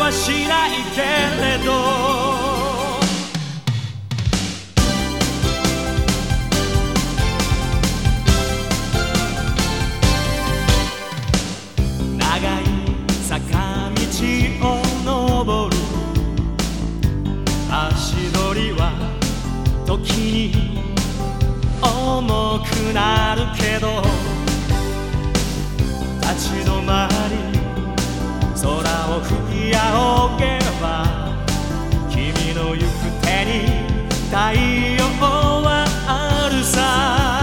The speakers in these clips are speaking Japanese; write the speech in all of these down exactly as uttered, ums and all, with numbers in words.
はしないけれど長い坂道を登る足取りは時に重くなるけど立ち止まり空を吹き仰げば君の行く手に太陽はあるさ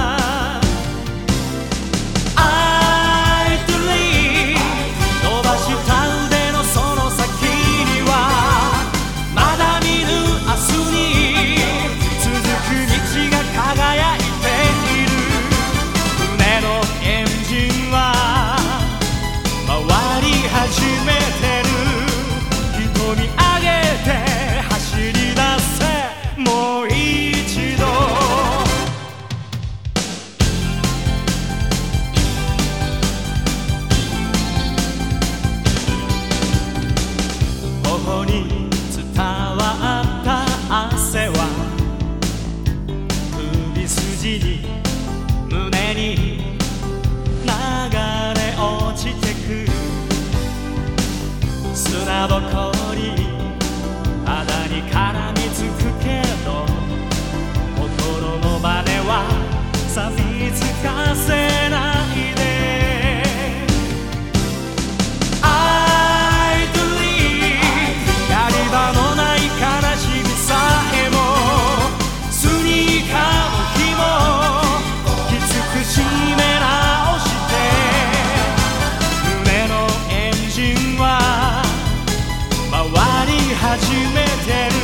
に伝わった汗は首筋に胸に流れ落ちてく砂ぼこり肌に絡みつくけど心のバネは錆びつかせないで初めて